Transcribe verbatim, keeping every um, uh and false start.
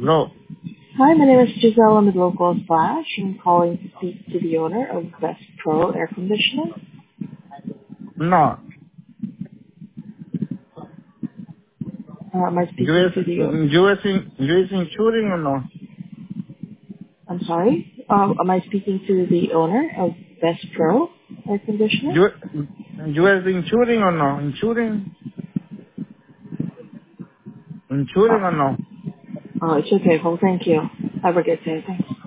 No, Hi, my name is Giselle. I'm with Local Flash. I'm calling to speak to the owner of Best Pro Air Conditioning. no. Uh, am I U speaking S, to the owner? U S, in, U S insuring or no? I'm sorry. Uh, am I speaking to the owner of Best Pro Air Conditioning? U, U.S. insuring or no? Insuring? Insuring Oh, or no? oh, it's okay. Well, thank you. Have a good day. Thanks.